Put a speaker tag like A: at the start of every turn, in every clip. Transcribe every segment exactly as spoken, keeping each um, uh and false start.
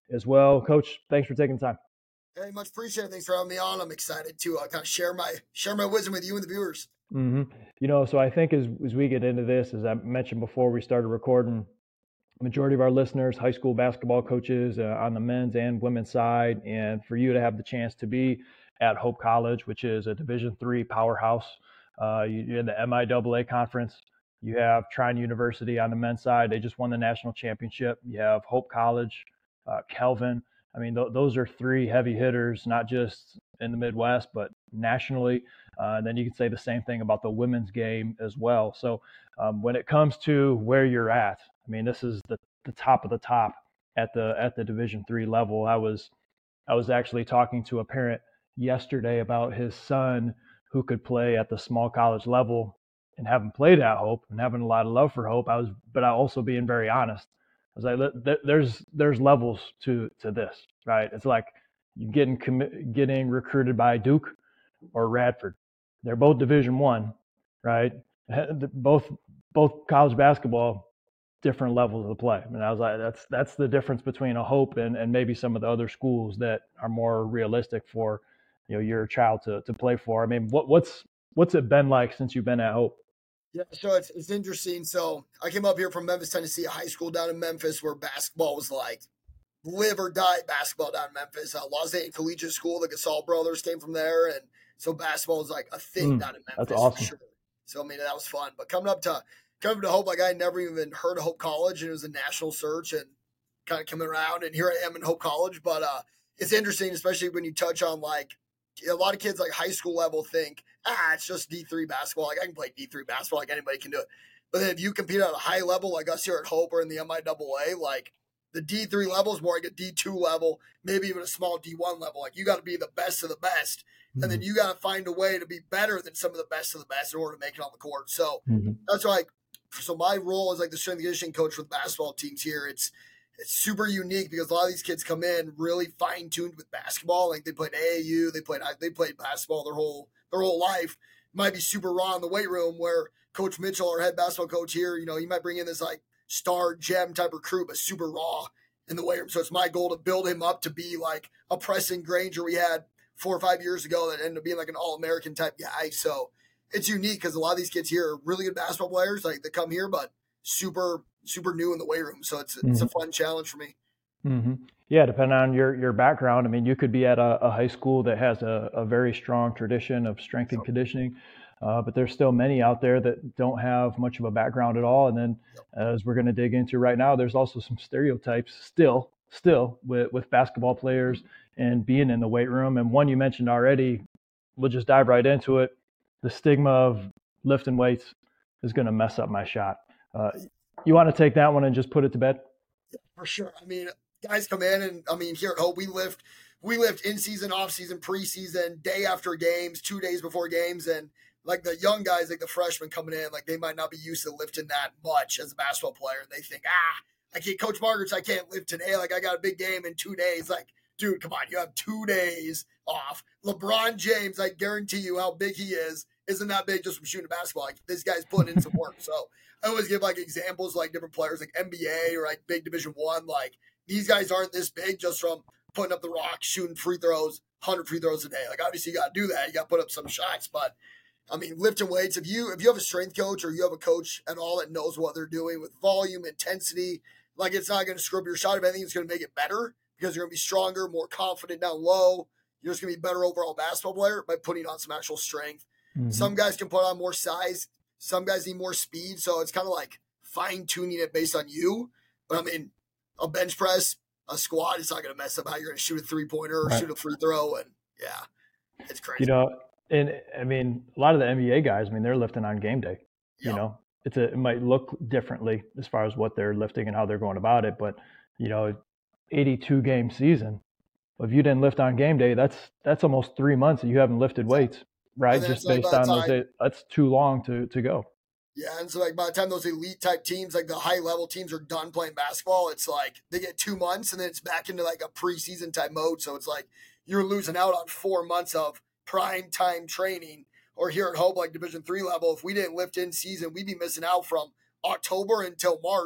A: as well. Coach, thanks for taking the time.
B: Hey, much appreciated. Thanks for having me on. I'm excited to uh, kind of share my share my wisdom with you and the viewers.
A: Mm-hmm. You know, so I think as as we get into this, as I mentioned before we started recording, majority of our listeners, high school basketball coaches uh, on the men's and women's side, and for you to have the chance to be at Hope College, which is a Division three powerhouse. Uh, you, you're in the M I A A conference. You have Trine University on the men's side. They just won the national championship. You have Hope College, uh, Kelvin. I mean, th- those are three heavy hitters, not just in the Midwest, but nationally. Uh, and then you can say the same thing about the women's game as well. So um, when it comes to where you're at, I mean, this is the, the top of the top at the at the Division three level. I was I was actually talking to a parent yesterday about his son who could play at the small college level and having played at Hope and having a lot of love for Hope. I was, but I also being very honest. I was like, there's there's levels to to this, right? It's like you getting commi- getting recruited by Duke or Radford. They're both Division One, right? Both both college basketball, different levels of the play. And I was like, that's that's the difference between a Hope and, and maybe some of the other schools that are more realistic for, you know, your child to, to play for. I mean, what what's what's it been like since you've been at Hope?
B: Yeah, so it's it's interesting. So I came up here from Memphis, Tennessee, a high school down in Memphis where basketball was like live or die basketball down in Memphis. Uh, Los Angeles Collegiate School, the Gasol brothers came from there, and so basketball was like a thing
A: Mm,
B: down in
A: that's
B: Memphis for
A: awesome.
B: sure. So I mean that was fun. But coming up to coming to Hope, like I had never even heard of Hope College, and it was a national search, and kind of coming around, and here I am in Hope College. But uh, it's interesting, especially when you touch on like a lot of kids like high school level think, ah, it's just D three basketball. Like I can play D three basketball, like anybody can do it. But then if you compete at a high level, like us here at Hope or in the M I A A, like the D three level is more like a D two level, maybe even a small D one level. Like you got to be the best of the best. Mm-hmm. And then you got to find a way to be better than some of the best of the best in order to make it on the court. So mm-hmm. that's why, like, so my role as like the strength and conditioning coach for the basketball teams here, it's it's super unique because a lot of these kids come in really fine tuned with basketball. Like they played A A U, they played they played basketball their whole their whole life. Might be super raw in the weight room where Coach Mitchell, our head basketball coach here, you know, he might bring in this like star gem type recruit, but super raw in the weight room. So it's my goal to build him up to be like a Preston Granger we had four or five years ago that ended up being like an all-American type guy. So it's unique because a lot of these kids here are really good basketball players. Like they come here, but super, super new in the weight room. So it's, mm-hmm. it's a fun challenge for me.
A: Mm-hmm. Yeah, depending on your, your background. I mean, you could be at a, a high school that has a, a very strong tradition of strength and conditioning, uh, but there's still many out there that don't have much of a background at all. And then, yep. as we're going to dig into right now, there's also some stereotypes still, still with, with basketball players and being in the weight room. And one you mentioned already, we'll just dive right into it. The stigma of lifting weights is going to mess up my shot. Uh, you want to take that one and just put it to bed?
B: For sure. I mean, guys come in and I mean, here at Hope, we lift, we lift in season, off season, preseason, day after games, two days before games. And like the young guys, like the freshmen coming in, like they might not be used to lifting that much as a basketball player. And they think, ah, I can't, Coach Margaret's, I can't lift today. Like I got a big game in two days. Like, dude, come on, you have two days off. LeBron James, I guarantee you how big he is, isn't that big just from shooting a basketball. Like this guy's putting in some work. So I always give like examples, like different players, like N B A or like big Division One. Like these guys aren't this big just from putting up the rock, shooting free throws, one hundred free throws a day. Like obviously you got to do that. You got to put up some shots. But I mean, lifting weights. If you if you have a strength coach or you have a coach at all that knows what they're doing with volume, intensity, like it's not going to screw up your shot. If anything, it's going to make it better because you're going to be stronger, more confident down low. You're just going to be a better overall basketball player by putting on some actual strength. Mm-hmm. Some guys can put on more size. Some guys need more speed. So it's kind of like fine-tuning it based on you. But, I mean, a bench press, a squat, it's not going to mess up how you're going to shoot a three-pointer or right. shoot a free throw. And, yeah, it's crazy.
A: You know, and, I mean, a lot of the N B A guys, I mean, they're lifting on game day. Yep. You know, it's a, it might look differently as far as what they're lifting and how they're going about it. But, you know, eighty-two game season, if you didn't lift on game day, that's that's almost three months that you haven't lifted weights. Right, just like based on time, those days, that's too long to, to go.
B: Yeah, and so like by the time those elite type teams, like the high level teams, are done playing basketball, it's like they get two months and then it's back into like a preseason type mode. So it's like you're losing out on four months of prime time training. Or here at Hope, like Division three level, if we didn't lift in season, we'd be missing out from October until March.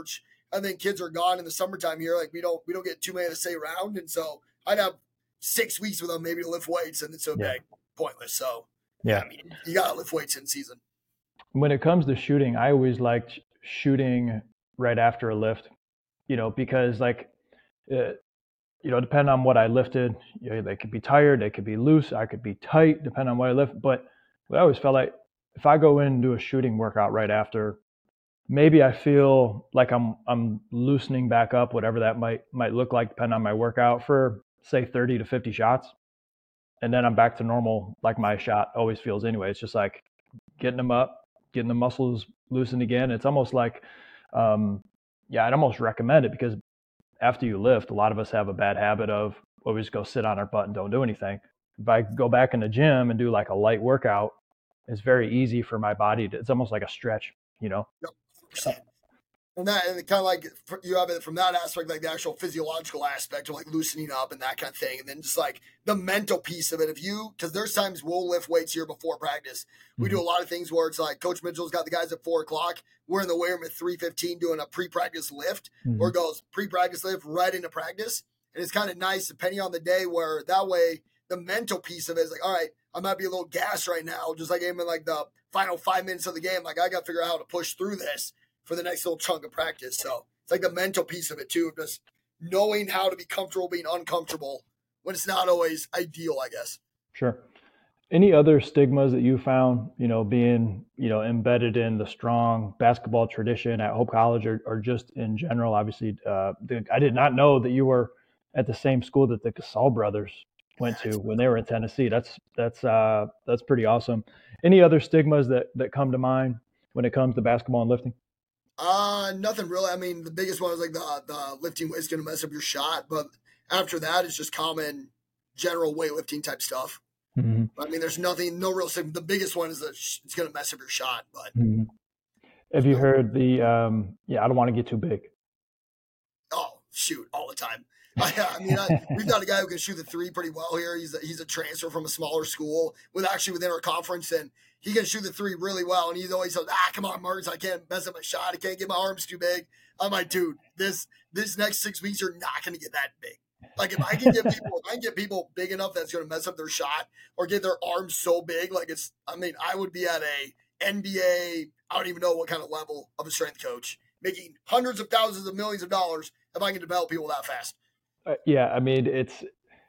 B: I think kids are gone in the summertime here. Like we don't we don't get too many to stay around, and so I'd have six weeks with them maybe to lift weights, and it's so
A: Yeah.
B: big pointless. So
A: Yeah.
B: I mean, you gotta lift weights in season.
A: When it comes to shooting, I always liked shooting right after a lift, you know, because like, uh, you know, depending on what I lifted, you know, they could be tired, they could be loose, I could be tight, depending on what I lift. But I always felt like if I go in and do a shooting workout right after, maybe I feel like I'm I'm loosening back up, whatever that might might look like, depending on my workout for say thirty to fifty shots, and then I'm back to normal, like my shot always feels anyway. It's just like getting them up, getting the muscles loosened again. It's almost like, um, yeah, I'd almost recommend it because after you lift, a lot of us have a bad habit of, well, we just go sit on our butt and don't do anything. If I go back in the gym and do like a light workout, it's very easy for my body to, it's almost like a stretch, you know?
B: Yep. And that, and kind of like you have it from that aspect, like the actual physiological aspect of like loosening up and that kind of thing. And then just like the mental piece of it. If you, because there's times we'll lift weights here before practice. We mm-hmm. do a lot of things where it's like Coach Mitchell's got the guys at four o'clock. We're in the weight room at three fifteen doing a pre-practice lift, mm-hmm. or it goes pre-practice lift right into practice. And it's kind of nice depending on the day where that way the mental piece of it is like, all right, I might be a little gassed right now, just like I'm in like the final five minutes of the game. Like I got to figure out how to push through this for the next little chunk of practice. So it's like the mental piece of it too, of just knowing how to be comfortable being uncomfortable when it's not always ideal, I guess.
A: Sure. Any other stigmas that you found, you know, being, you know, embedded in the strong basketball tradition at Hope College, or, or just in general? Obviously, uh, the, I did not know that you were at the same school that the Gasol brothers went to when they were in Tennessee. That's, that's, uh, that's pretty awesome. Any other stigmas that, that come to mind when it comes to basketball and lifting?
B: Uh, nothing really. I mean, the biggest one was like the the lifting is going to mess up your shot, but after that, it's just common general weightlifting type stuff. Mm-hmm. I mean, there's nothing, no real. The biggest one is that it's going to mess up your shot. But
A: mm-hmm. Have you heard the? Um, yeah, I don't want to get too big.
B: Oh shoot, all the time. I, I mean, I, we've got a guy who can shoot the three pretty well here. He's a, he's a transfer from a smaller school with actually within our conference, and he can shoot the three really well. And he's always says, ah, come on, Marks, I can't mess up my shot. I can't get my arms too big. I'm like, dude, this this next six weeks, you're not going to get that big. Like if I can get people, if I can get people big enough that's going to mess up their shot or get their arms so big, like it's, I mean, I would be at a N B A, I don't even know what kind of level of a strength coach, making hundreds of thousands of millions of dollars if I can develop people that fast.
A: Uh, yeah, I mean, it's,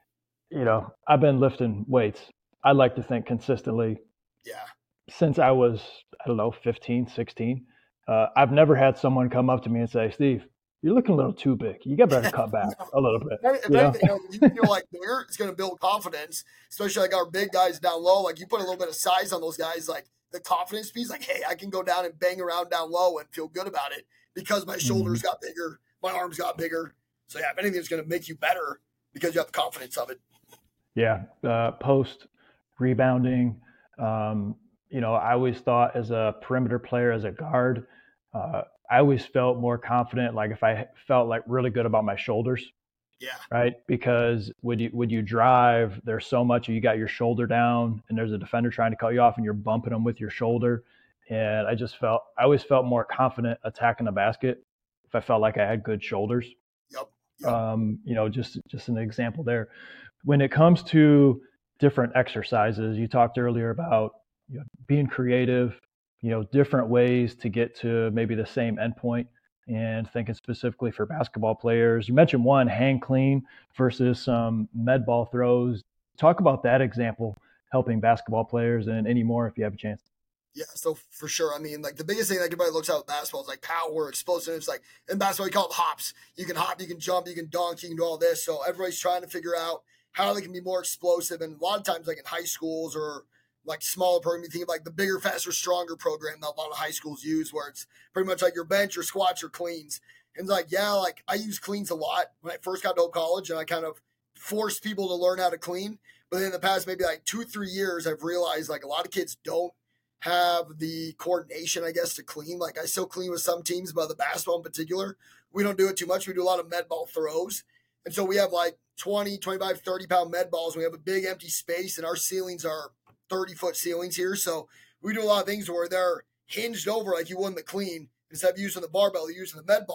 A: you know, I've been lifting weights, I like to think consistently.
B: Yeah.
A: Since I was, I don't know, fifteen, sixteen. Uh, I've never had someone come up to me and say, Steve, you're looking a little too big. You got better cut back a little bit.
B: If
A: you
B: anything, know? You feel like bigger, it's going to build confidence, especially like our big guys down low. Like you put a little bit of size on those guys, like the confidence piece, like, hey, I can go down and bang around down low and feel good about it because my shoulders mm-hmm. got bigger, my arms got bigger. So yeah, if anything, it's going to make you better because you have the confidence of it.
A: Yeah, uh, post, rebounding. Um, you know, I always thought as a perimeter player, as a guard, uh, I always felt more confident. Like if I felt like really good about my shoulders.
B: Yeah.
A: Right. Because when you when you drive, there's so much, you got your shoulder down and there's a defender trying to cut you off and you're bumping them with your shoulder. And I just felt, I always felt more confident attacking the basket if I felt like I had good shoulders.
B: Yep. yep.
A: Um, you know, just just an example there. When it comes to different exercises, you talked earlier about, you know, being creative, you know, different ways to get to maybe the same endpoint, and thinking specifically for basketball players. You mentioned one, hang clean versus some med ball throws. Talk about that example helping basketball players, and any more if you have a chance.
B: Yeah, so for sure. I mean, like the biggest thing that everybody looks at with basketball is like power, explosiveness. Like in basketball, you call it hops. You can hop, you can jump, you can dunk, you can do all this. So everybody's trying to figure out how they can be more explosive. And a lot of times, like in high schools or like smaller program, you think of like the bigger, faster, stronger program that a lot of high schools use, where it's pretty much like your bench, your squats, your cleans. And it's like, yeah, like I use cleans a lot when I first got to Hope College, and I kind of forced people to learn how to clean. But then in the past maybe like two, three years, I've realized like a lot of kids don't have the coordination, I guess, to clean. Like I still clean with some teams, but the basketball in particular, we don't do it too much. We do a lot of med ball throws. And so we have like twenty, twenty-five, thirty pound med balls. We have a big empty space, and our ceilings are thirty foot ceilings here. So we do a lot of things where they're hinged over like you would in the clean. Instead of using the barbell, you're using the med ball.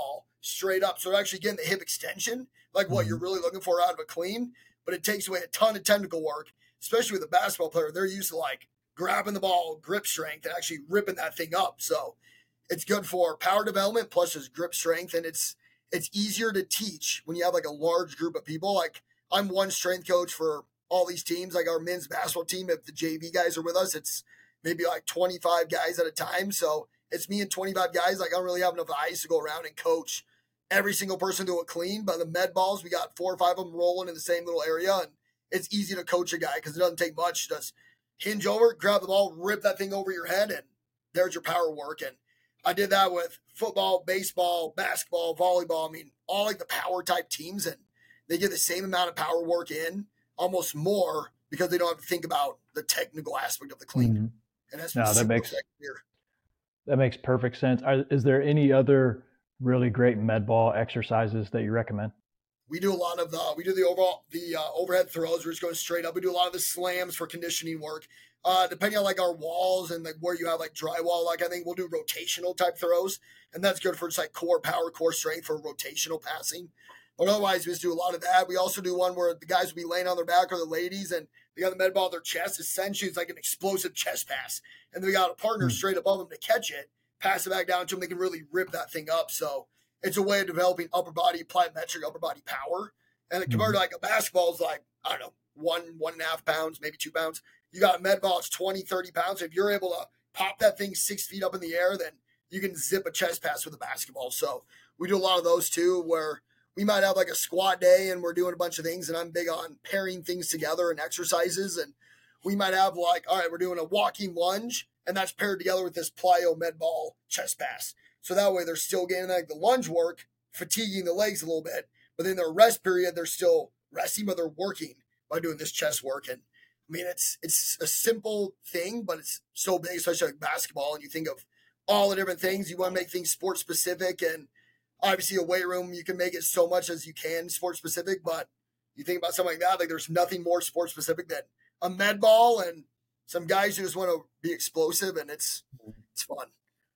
B: straight up. So they're actually getting the hip extension, like what
A: Mhm.
B: you're really looking for out of a clean, but it takes away a ton of technical work, especially with a basketball player. They're used to like grabbing the ball, grip strength, and actually ripping that thing up. So it's good for power development plus his grip strength, and it's it's easier to teach when you have like a large group of people. Like I'm one strength coach for all these teams. Like our men's basketball team, if the J V guys are with us, it's maybe like twenty-five guys at a time. So it's me and twenty-five guys. Like I don't really have enough eyes to go around and coach every single person to a clean. But the med balls, we got four or five of them rolling in the same little area, and it's easy to coach a guy because it doesn't take much. Just hinge over, grab the ball, rip that thing over your head, and there's your power work. And I did that with football, baseball, basketball, volleyball. I mean, all like the power type teams, and they get the same amount of power work in, almost more, because they don't have to think about the technical aspect of the clean.
A: Mhm.
B: And that's
A: No, that makes
B: here.
A: that makes perfect sense. Are, is there any other really great med ball exercises that you recommend?
B: We do a lot of the we do the overall the uh, overhead throws. We're just going straight up. We do a lot of the slams for conditioning work. Uh, depending on like our walls and like where you have like drywall, like I think we'll do rotational type throws, and that's good for just like core power, core strength for rotational passing. But otherwise, we just do a lot of that. We also do one where the guys will be laying on their back or the ladies, and they got the med ball on their chest. Essentially, it's like an explosive chest pass, and then we got a partner
A: Hmm.
B: straight above them to catch it, pass it back down to them. They can really rip that thing up. So it's a way of developing upper body plyometric upper body power. And compared to like a basketball is like, I don't know, one, one and a half pounds, maybe two pounds. You got a med ball, it's twenty, thirty pounds. If you're able to pop that thing six feet up in the air, then you can zip a chest pass with a basketball. So we do a lot of those too, where we might have like a squat day and we're doing a bunch of things. And I'm big on pairing things together and exercises. And we might have like, all right, we're doing a walking lunge, and that's paired together with this plyo med ball chest pass. So that way they're still getting like the lunge work, fatiguing the legs a little bit, but in their rest period, they're still resting, but they're working by doing this chest work. And I mean, it's it's a simple thing, but it's so big, especially like basketball. And you think of all the different things. You want to make things sport specific, and obviously a weight room, you can make it so much as you can sport specific. But you think about something like that, like there's nothing more sport specific than a med ball and some guys who just want to be explosive, and it's it's fun.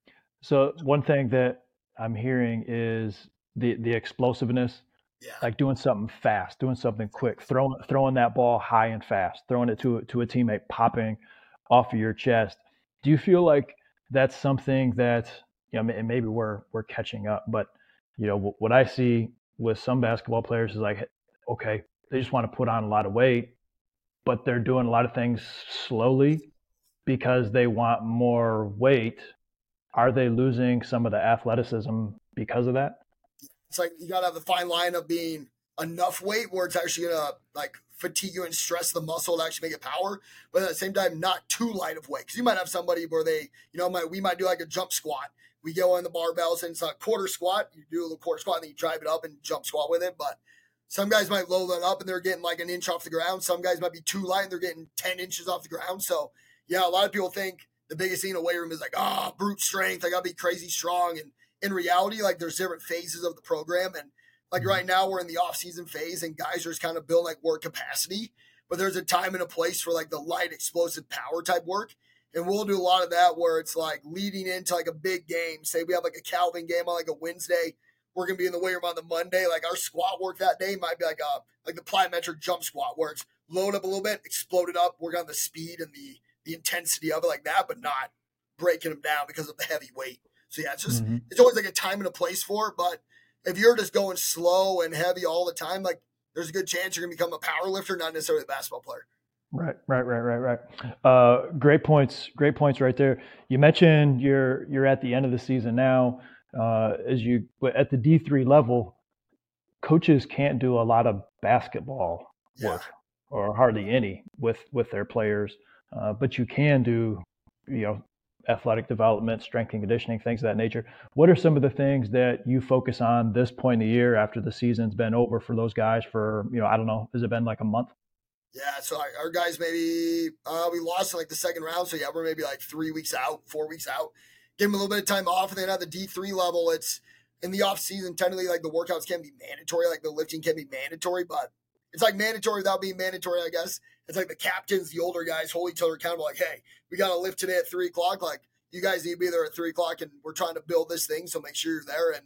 A: So one thing that I'm hearing is the the explosiveness,
B: Yeah.
A: like doing something fast, doing something quick, throwing throwing that ball high and fast, throwing it to to a teammate, popping off of your chest. Do you feel like that's something that, you know, and maybe we're we're catching up, but you know what I see with some basketball players is like, okay, they just want to put on a lot of weight, but they're doing a lot of things slowly because they want more weight. Are they losing some of the athleticism because of that?
B: It's like you gotta have the fine line of being enough weight where it's actually gonna like fatigue you and stress the muscle to actually make it power, but at the same time not too light of weight. Because you might have somebody where they, you know, might, we might do like a jump squat. We go on the barbells and it's a quarter squat. You do a little quarter squat and then you drive it up and jump squat with it. But some guys might load that up and they're getting like an inch off the ground. Some guys might be too light and they're getting ten inches off the ground. So yeah, a lot of people think the biggest thing in a weight room is like, ah, oh, brute strength. I gotta be crazy strong. And in reality, like there's different phases of the program. And like right now we're in the off season phase and guys are just kind of building like work capacity, but there's a time and a place for like the light explosive power type work. And we'll do a lot of that where it's like leading into like a big game. Say we have like a Calvin game on like a Wednesday. We're going to be in the weight room on the Monday. Like our squat work that day might be like a, like the plyometric jump squat where it's load up a little bit, explode it up, work on the speed and the, the intensity of it like that, but not breaking them down because of the heavy weight. So yeah, it's just, mm-hmm. it's always like a time and a place for it. But if you're just going slow and heavy all the time, like there's a good chance you're going to become a power lifter, not necessarily a basketball player.
A: Right, right, right, right, right. Uh, great points, great points right there. You mentioned you're you're at the end of the season now. Uh, as you at the D three level, coaches can't do a lot of basketball work, yeah. or hardly any with with their players, uh, but you can do, you know, athletic development, strength and conditioning, things of that nature. What are some of the things that you focus on this point in the year after the season's been over for those guys for, you know, I don't know, has it been like a month?
B: Yeah, so our, our guys maybe uh, we lost in like the second round, so yeah, we're maybe like three weeks out, four weeks out. Give them a little bit of time off, and then at the D three level, it's in the off season. Technically, like the workouts can be mandatory, like the lifting can be mandatory, but it's like mandatory without being mandatory, I guess. It's like the captains, the older guys hold each other accountable. Like, hey, we got to lift today at three o'clock. Like, you guys need to be there at three o'clock, and we're trying to build this thing, so make sure you're there. And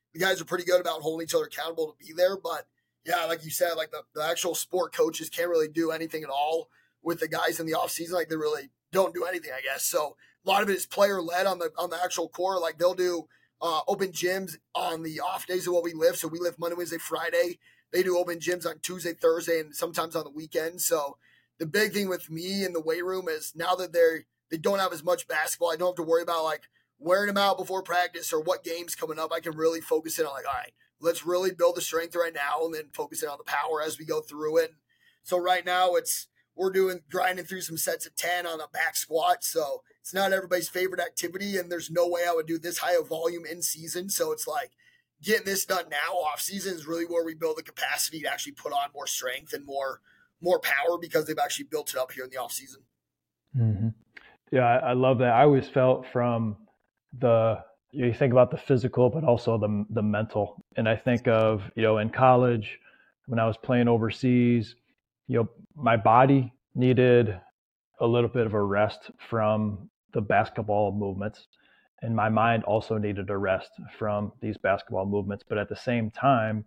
B: the guys are pretty good about holding each other accountable to be there. But yeah, like you said, like the, the actual sport coaches can't really do anything at all with the guys in the off season. Like they really don't do anything, I guess. So a lot of it is player led on the on the actual core. Like they'll do uh, open gyms on the off days of what we lift. So we lift Monday, Wednesday, Friday. They do open gyms on Tuesday, Thursday, and sometimes on the weekend. So the big thing with me in the weight room is now that they're they don't have as much basketball, I don't have to worry about like wearing them out before practice or what game's coming up. I can really focus in on like, all right, let's really build the strength right now and then focus in on the power as we go through it. So right now it's we're doing grinding through some sets of ten on a back squat. So it's not everybody's favorite activity, and there's no way I would do this high of volume in season. So it's like getting this done now off season is really where we build the capacity to actually put on more strength and more more power because they've actually built it up here in the off season.
A: Mm-hmm. Yeah, I, I love that. I always felt from the you, know, you think about the physical, but also the the mental. And I think of, you know, in college when I was playing overseas, you know, my body needed a little bit of a rest from the basketball movements, and my mind also needed a rest from these basketball movements. But at the same time,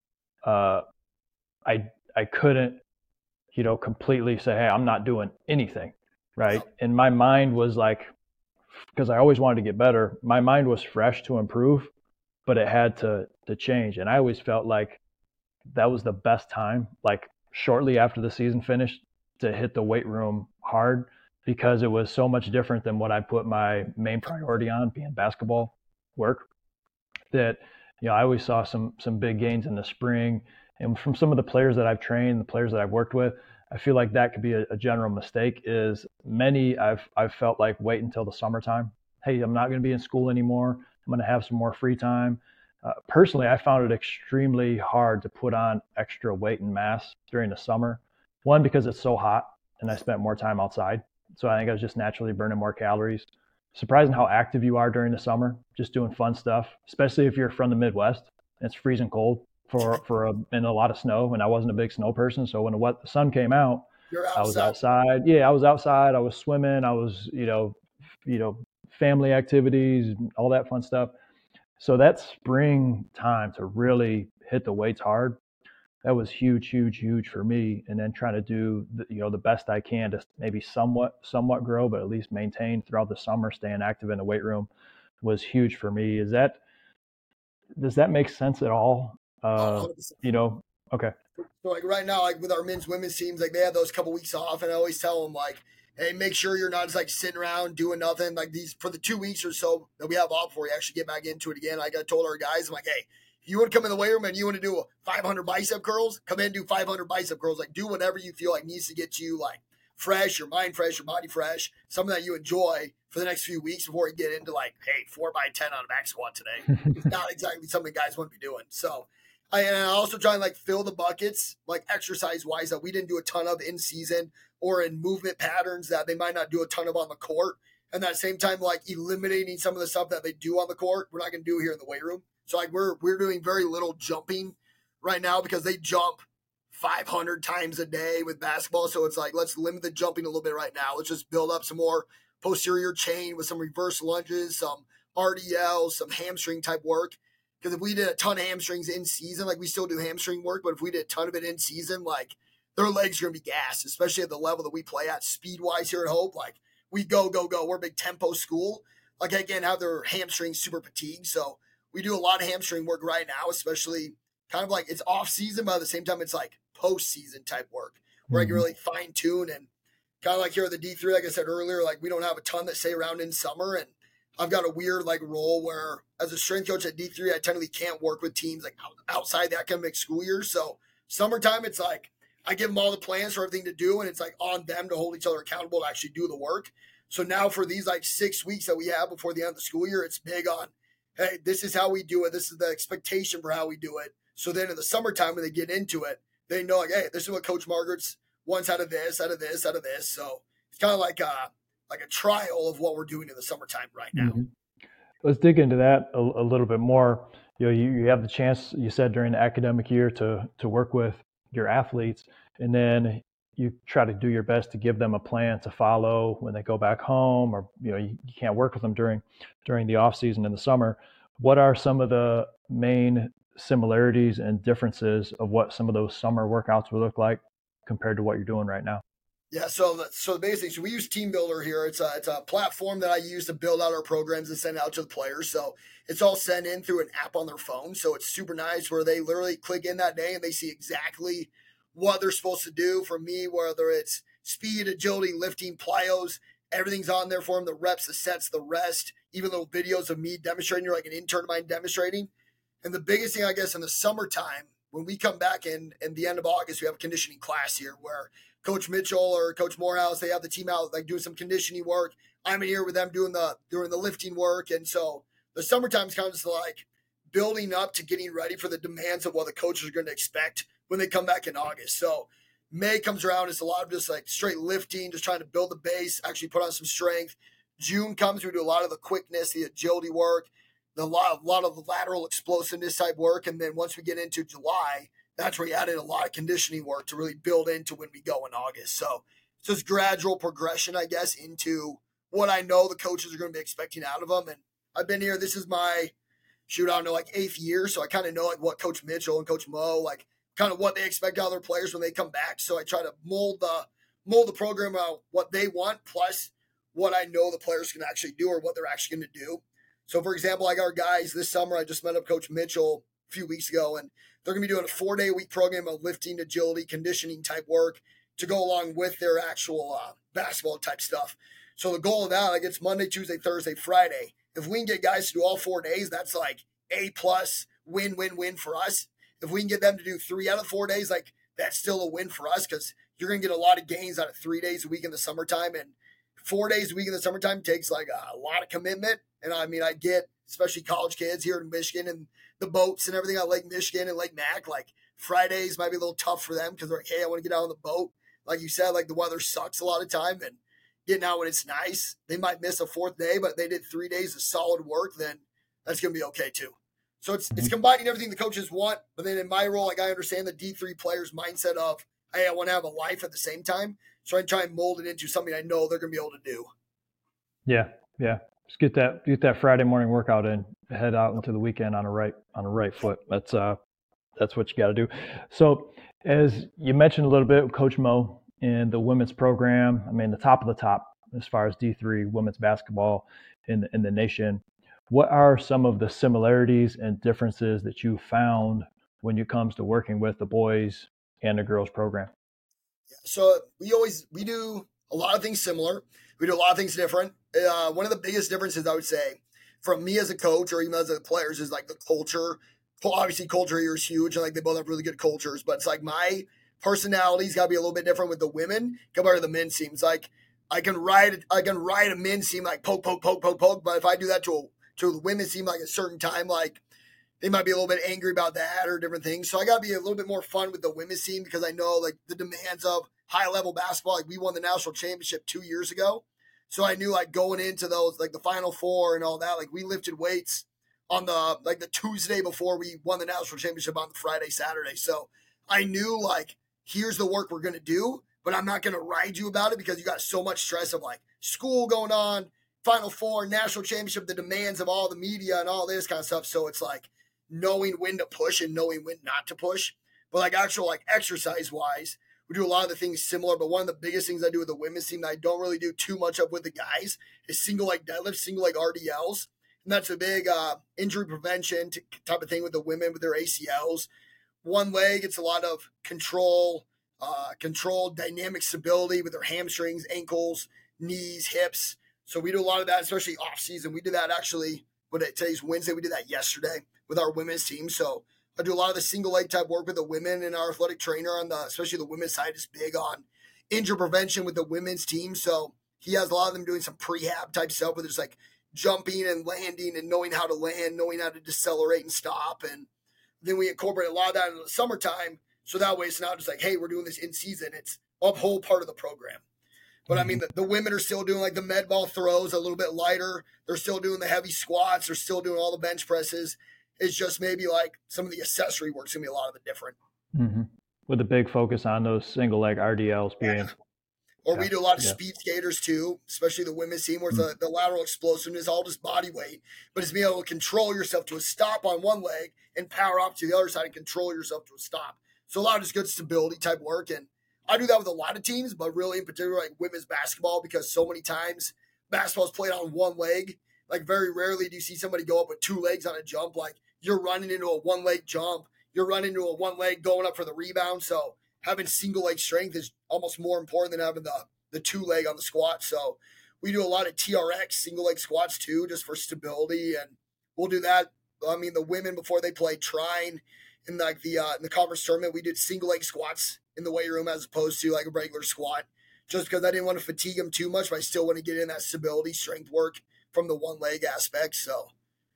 A: uh, I I couldn't, you know, completely say, hey, I'm not doing anything, right? And my mind was like, because I always wanted to get better, my mind was fresh to improve, but it had to to change. And I always felt like that was the best time, like shortly after the season finished, to hit the weight room hard, because it was so much different than what I put my main priority on, being basketball work, that, you know, I always saw some some big gains in the spring. And from some of the players that I've trained, the players that I've worked with, I feel like that could be a, a general mistake. Is many I've I've felt like wait until the summertime. Hey, I'm not going to be in school anymore. I'm going to have some more free time. Uh, personally, I found it extremely hard to put on extra weight and mass during the summer. One, because it's so hot and I spent more time outside. So I think I was just naturally burning more calories. Surprising how active you are during the summer, just doing fun stuff, especially if you're from the Midwest. It's freezing cold for for a, and a lot of snow, and I wasn't a big snow person. So when the, wet, the sun came out, I was outside. Yeah, I was outside. I was swimming. I was, you know, you know, family activities, all that fun stuff. So that spring time to really hit the weights hard, that was huge, huge, huge for me. And then trying to do, the, you know, the best I can to maybe somewhat, somewhat grow, but at least maintain throughout the summer, staying active in the weight room was huge for me. Is that, does that make sense at all? Uh, you know, okay.
B: So like right now, like with our men's, women's teams, like they have those couple weeks off, and I always tell them like, hey, make sure you're not just like sitting around doing nothing. Like these for the two weeks or so that we have off before you actually get back into it again. Like I told our guys, I'm like, hey, if you want to come in the weight room and you want to do five hundred bicep curls, come in and do five hundred bicep curls. Like do whatever you feel like needs to get you like fresh, your mind fresh, your body fresh, something that you enjoy for the next few weeks before you get into like, hey, four by ten on a back squat today. It's not exactly something guys want to be doing. So. I, and I also try and like fill the buckets, like exercise wise, that we didn't do a ton of in season or in movement patterns that they might not do a ton of on the court. And at the same time, like eliminating some of the stuff that they do on the court, we're not going to do here in the weight room. So like we're we're doing very little jumping right now because they jump five hundred times a day with basketball. So it's like, let's limit the jumping a little bit right now. Let's just build up some more posterior chain with some reverse lunges, some R D Ls, some hamstring type work. Because if we did a ton of hamstrings in season, like we still do hamstring work, but if we did a ton of it in season, like their legs are going to be gassed, especially at the level that we play at speed wise here at Hope. Like we go, go, go. We're a big tempo school. Like again, have their hamstrings super fatigued. So we do a lot of hamstring work right now, especially kind of like it's off season, but at the same time, it's like post season type work where mm-hmm. I can really fine tune and kind of like here at the D three, like I said earlier, like we don't have a ton that stay around in summer. And I've got a weird like role where as a strength coach at D three, I technically can't work with teams like outside the academic school year. So summertime, it's like I give them all the plans for everything to do, and it's like on them to hold each other accountable to actually do the work. So now for these like six weeks that we have before the end of the school year, it's big on, hey, this is how we do it. This is the expectation for how we do it. So then in the summertime when they get into it, they know like, hey, this is what Coach Margaret's wants out of this, out of this, out of this. So it's kind of like a, like a trial of what we're doing in the summertime right now.
A: Mm-hmm. Let's dig into that a, a little bit more. You know, you, you have the chance, you said during the academic year to to work with your athletes, and then you try to do your best to give them a plan to follow when they go back home, or you know, you, you can't work with them during during the off season in the summer. what are some of the main similarities and differences of what some of those summer workouts would look like compared to what you're doing right now?
B: Yeah, so so the basics. So we use Team Builder here. It's a it's a platform that I use to build out our programs and send out to the players. So it's all sent in through an app on their phone. So it's super nice where they literally click in that day and they see exactly what they're supposed to do. For me, whether it's speed, agility, lifting, plyos, everything's on there for them. The reps, the sets, the rest, even little videos of me demonstrating. You're like an intern of mine demonstrating. And the biggest thing, I guess, in the summertime when we come back in in the end of August, we have a conditioning class here where Coach Mitchell or Coach Morehouse, they have the team out like doing some conditioning work. I'm in here with them doing the doing the lifting work. And so the summertime comes to like building up to getting ready for the demands of what the coaches are going to expect when they come back in August. So May comes around, it's a lot of just like straight lifting, just trying to build the base, actually put on some strength. June comes, we do a lot of the quickness, the agility work, the lot, a lot of the lateral explosiveness type work. And then once we get into July, that's where you add in a lot of conditioning work to really build into when we go in August. So it's just gradual progression, I guess, into what I know the coaches are going to be expecting out of them. And I've been here, this is my, shoot, I don't know, like eighth year. So I kind of know like what Coach Mitchell and Coach Mo, like kind of what they expect out of their players when they come back. So I try to mold the, mold the program out what they want, plus what I know the players can actually do or what they're actually going to do. So, for example, I got our guys this summer. I just met up Coach Mitchell a few weeks ago, and they're going to be doing a four-day-a-week program of lifting, agility, conditioning type work to go along with their actual uh, basketball type stuff. So the goal of that, like it's Monday, Tuesday, Thursday, Friday. If we can get guys to do all four days, that's like A plus win, win, win for us. If we can get them to do three out of four days, like that's still a win for us because you're going to get a lot of gains out of three days a week in the summertime, and four days a week in the summertime takes like a lot of commitment. And I mean, I get, especially college kids here in Michigan and the boats and everything on Lake Michigan and Lake Mac, like Fridays might be a little tough for them because they're like, hey, I want to get out on the boat. Like you said, like the weather sucks a lot of time and getting out when it's nice. They might miss a fourth day, but they did three days of solid work, then that's going to be okay too. So it's it's combining everything the coaches want, but then in my role, like I understand the D three players' mindset of, hey, I want to have a life at the same time. So I try and mold it into something I know they're going to be able to do.
A: Yeah, yeah. Just get that get that Friday morning workout in, head out into the weekend on a right on a right foot. That's uh that's what you got to do. So as you mentioned a little bit, Coach Mo in the women's program, I mean the top of the top as far as D three women's basketball in the, in the nation. What are some of the similarities and differences that you found when it comes to working with the boys and the girls program?
B: So we always we do a lot of things similar. We do a lot of things different. Uh, one of the biggest differences I would say from me as a coach or even as a players is like the culture. Obviously, culture here is huge, and like they both have really good cultures. But it's like my personality's got to be a little bit different with the women compared to the men's teams. Like I can ride I can ride a men's team like poke poke poke poke poke, but if I do that to a to the women's team like a certain time, like they might be a little bit angry about that or different things. So I got to be a little bit more fun with the women's team because I know like the demands of high level basketball. Like we won the national championship two years ago. So I knew like going into those, like the final four and all that, like we lifted weights on the, like the Tuesday before we won the national championship on the Friday, Saturday. So I knew like, here's the work we're going to do, but I'm not going to ride you about it because you got so much stress of like school going on, final four, national championship, the demands of all the media and all this kind of stuff. So it's like, knowing when to push and knowing when not to push. But like actual like exercise wise, we do a lot of the things similar. But one of the biggest things I do with the women's team that I don't really do too much of with the guys is single leg deadlifts, single leg R D Ls. And that's a big uh, injury prevention type of thing with the women with their A C Ls. One leg, it's a lot of control, uh, control, dynamic stability with their hamstrings, ankles, knees, hips. So we do a lot of that, especially off season. We did that actually, but today's Wednesday. We did that yesterday with our women's team. So I do a lot of the single leg type work with the women, and our athletic trainer on the, especially the women's side, is big on injury prevention with the women's team. So he has a lot of them doing some prehab type stuff where there's like jumping and landing and knowing how to land, knowing how to decelerate and stop. And then we incorporate a lot of that in the summertime. So that way it's not just like, hey, we're doing this in season. It's a whole part of the program. But I mean, the, the women are still doing like the med ball throws a little bit lighter. They're still doing the heavy squats. They're still doing all the bench presses. It's just maybe like some of the accessory work's going to be a lot of it different.
A: Mm-hmm. With a big focus on those single leg R D Ls being.
B: Yeah. Or
A: Yeah.
B: we do a lot of
A: Yeah.
B: speed skaters too, especially the women's team, where
A: Mm.
B: the, the lateral explosiveness, all just body weight, but it's being able to control yourself to a stop on one leg and power up to the other side and control yourself to a stop. So a lot of just good stability type work. And I do that with a lot of teams, but really in particular, like women's basketball, because so many times basketball is played on one leg. Like very rarely do you see somebody go up with two legs on a jump. Like you're running into a one leg jump, you're running into a one leg going up for the rebound. So having single leg strength is almost more important than having the, the two leg on the squat. So we do a lot of T R X single leg squats too, just for stability. And we'll do that. I mean, the women before they play trine in like the, uh, in the conference tournament, we did single leg squats in the weight room as opposed to like a regular squat, just because I didn't want to fatigue them too much, but I still want to get in that stability strength work from the one leg aspect. So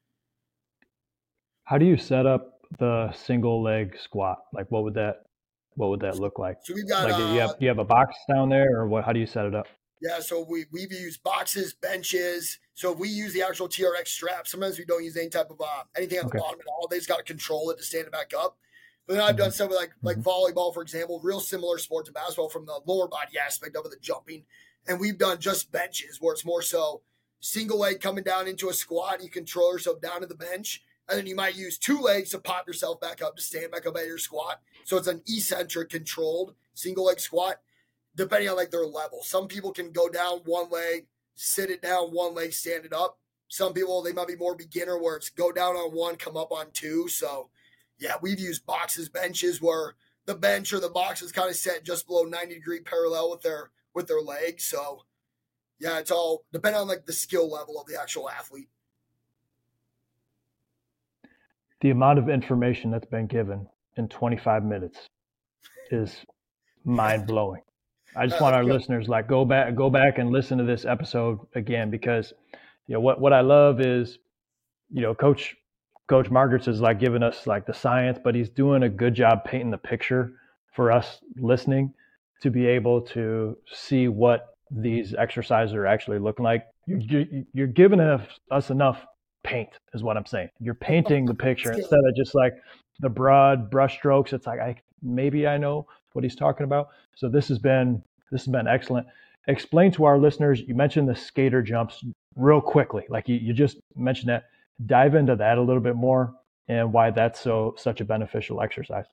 A: how do you set up the single leg squat? Like what would that what would that look like?
B: So we've got
A: Like you
B: uh
A: have you have a box down there, or what? How do you set it up?
B: yeah, so we we've used boxes, benches. So if we use the actual T R X strap, sometimes we don't use any type of uh anything on the
A: Okay.
B: bottom at all. They just gotta control it to stand it back up. But then I've done
A: Mhm.
B: stuff with like like
A: Mhm.
B: volleyball, for example, real similar sport to basketball from the lower body aspect of it, the jumping. And we've done just benches where it's more so single leg coming down into a squat, you control yourself down to the bench, and then you might use two legs to pop yourself back up to stand back up at your squat. So it's an eccentric controlled single leg squat, depending on like their level. Some people can go down one leg, sit it down, one leg, stand it up. Some people, they might be more beginner where it's go down on one, come up on two. So yeah, we've used boxes, benches where the bench or the box is kind of set just below ninety degree parallel with their with their legs. So yeah, it's all depending on like the skill level of the actual athlete.
A: The amount of information that's been given in twenty-five minutes is mind blowing. I just
B: Uh,
A: want our
B: yeah,
A: listeners like go back go back and listen to this episode again, because you know what what I love is, you know, coach coach Margaret's is like giving us like the science, but he's doing a good job painting the picture for us listening to be able to see what these exercises are actually looking like. You're, you're, you're giving us, us enough paint is what I'm saying. You're painting the picture instead of just like the broad brush strokes. It's like, I maybe I know what he's talking about. So this has been this has been excellent. Explain to our listeners, you mentioned the skater jumps real quickly. Like you, you just mentioned that. Dive into that a little bit more and why that's so such a beneficial exercise.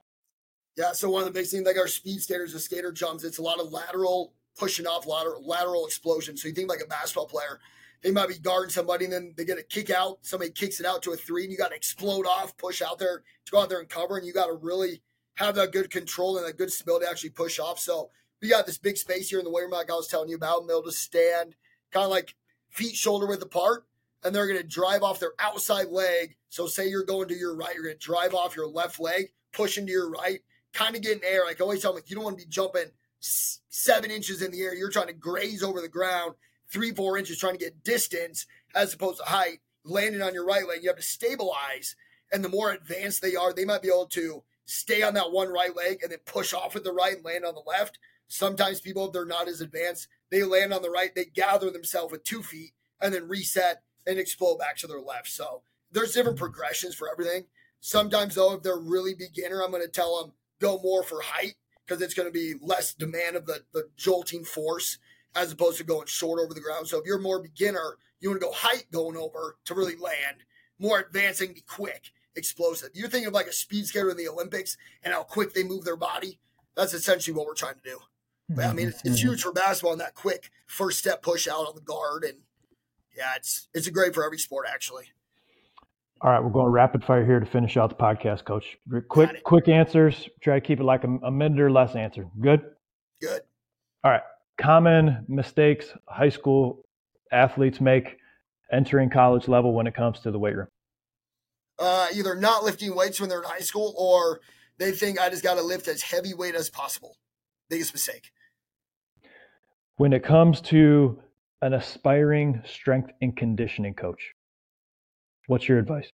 B: Yeah, so one of the big things, like our speed skaters, the skater jumps, it's a lot of lateral pushing off, lateral, lateral explosion. So you think like a basketball player, they might be guarding somebody and then they get a kick out. Somebody kicks it out to a three and you got to explode off, push out there to go out there and cover. And you got to really have that good control and that good stability to actually push off. So we got this big space here in the weight room like I was telling you about, and they'll just stand kind of like feet shoulder width apart. And they're going to drive off their outside leg. So say you're going to your right, you're going to drive off your left leg, push into your right, kind of get in air. Like I always tell them, like, you don't want to be jumping seven inches in the air. You're trying to graze over the ground, three, four inches, trying to get distance as opposed to height. Landing on your right leg, you have to stabilize. And the more advanced they are, they might be able to stay on that one right leg and then push off with the right and land on the left. Sometimes people, if they're not as advanced, they land on the right, they gather themselves with two feet and then reset and explode back to their left. So there's different progressions for everything. Sometimes, though, if they're really beginner, I'm going to tell them go more for height because it's going to be less demand of the, the jolting force as opposed to going short over the ground. So if you're more beginner, you want to go height going over to really land. More advancing, be quick, explosive. You're thinking of like a speed skater in the Olympics and how quick they move their body. That's essentially what we're trying to do. But, I mean, it's, it's huge for basketball and that quick first step push out on the guard. And yeah, it's it's great for every sport, actually.
A: All right, we're going rapid fire here to finish out the podcast, Coach. Quick, quick answers. Try to keep it like a, a minute or less answer. Good?
B: Good.
A: All right. Common mistakes high school athletes make entering college level when it comes to the weight room.
B: Uh, either not lifting weights when they're in high school or they think I just got to lift as heavy weight as possible. Biggest mistake.
A: When it comes to an aspiring strength and conditioning coach, what's your advice?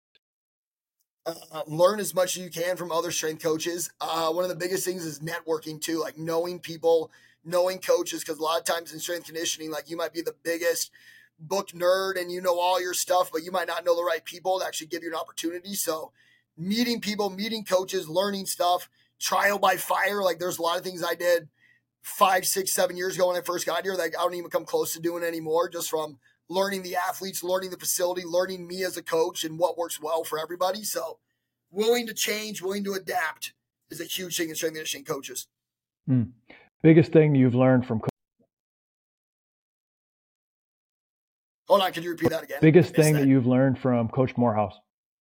B: Uh, learn as much as you can from other strength coaches. Uh, one of the biggest things is networking too, like knowing people, knowing coaches, because a lot of times in strength conditioning, like you might be the biggest book nerd and you know all your stuff, but you might not know the right people to actually give you an opportunity. So meeting people, meeting coaches, learning stuff, trial by fire. Like there's a lot of things I did five, six, seven years ago when I first got here that I don't even come close to doing anymore, just from learning the athletes, learning the facility, learning me as a coach and what works well for everybody. So willing to change, willing to adapt is a huge thing in strength and conditioning coaches.
A: Mm. Biggest thing you've learned from
B: Hold on, can you repeat that again?
A: Biggest thing
B: that.
A: that you've learned from Coach Morehouse?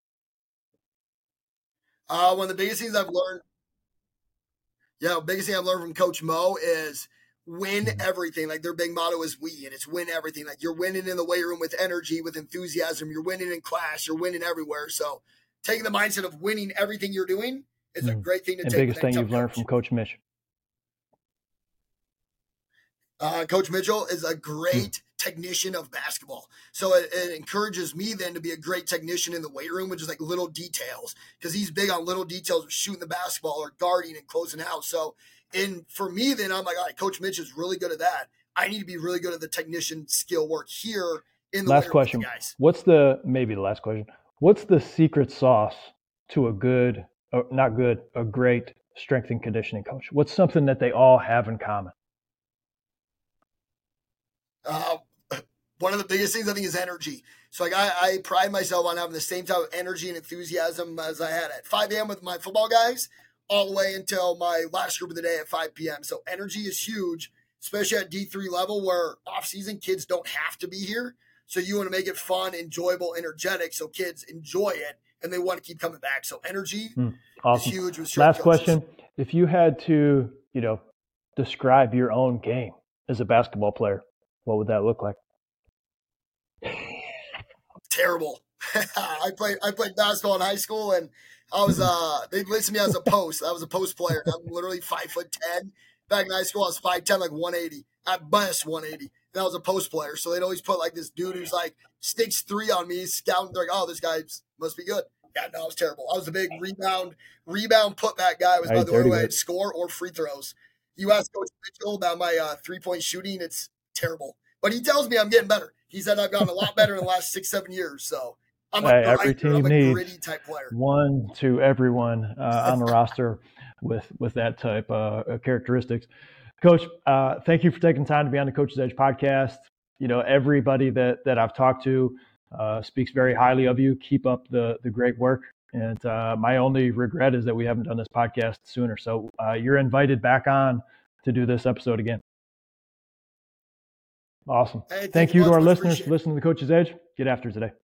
B: Uh, one of the biggest things I've learned, yeah, biggest thing I've learned from Coach Mo is win everything. Like their big motto is we, and it's win everything. Like you're winning in the weight room with energy, with enthusiasm. You're winning in class. You're winning everywhere. So taking the mindset of winning everything you're doing is mm. a great thing to
A: and
B: take.
A: Biggest thing you've learned from Coach Mitch?
B: Uh, Coach Mitchell is a great mm. technician of basketball. So it, it encourages me then to be a great technician in the weight room, which is like little details, because he's big on little details of shooting the basketball or guarding and closing out. So and for me, then I'm like, all right, Coach Mitch is really good at that. I need to be really good at the technician skill work here in the
A: last question.
B: Guys.
A: What's the maybe the last question? What's the secret sauce to a good, or not good, a great strength and conditioning coach? What's something that they all have in common?
B: Uh, one of the biggest things I think is energy. So like I, I pride myself on having the same type of energy and enthusiasm as I had at five a.m. with my football guys, all the way until my last group of the day at five p.m. So energy is huge, especially at D three level where off-season kids don't have to be here. So you want to make it fun, enjoyable, energetic so kids enjoy it and they want to keep coming back. So energy mm, awesome. is huge. With
A: last
B: coaches.
A: question. If you had to, you know, describe your own game as a basketball player, what would that look like?
B: Terrible. I played I played basketball in high school and I was uh they listed me as a post. I was a post player. I'm literally five foot ten. Back in high school I was five ten, like one eighty. At best one eighty. And I was a post player. So they'd always put like this dude who's like six three on me, scouting. They're like, oh, this guy must be good. Yeah, no, I was terrible. I was a big rebound, rebound putback guy. It was about the only way I'd score or free throws. You ask Coach Mitchell about my uh, three-point shooting, it's terrible. But he tells me I'm getting better. He said I've gotten a lot better in the last six, seven years. So I'm a,
A: hey, every team
B: I'm a
A: needs
B: gritty type player.
A: One to everyone uh, on the roster with with that type uh, of characteristics. Coach, uh, thank you for taking time to be on the Coach's Edge podcast. You know, everybody that that I've talked to uh, speaks very highly of you. Keep up the the great work. And uh, my only regret is that we haven't done this podcast sooner. So uh, you're invited back on to do this episode again. Awesome. Hey, thank, thank you to our listeners for listening to the Coach's Edge. Get after it today.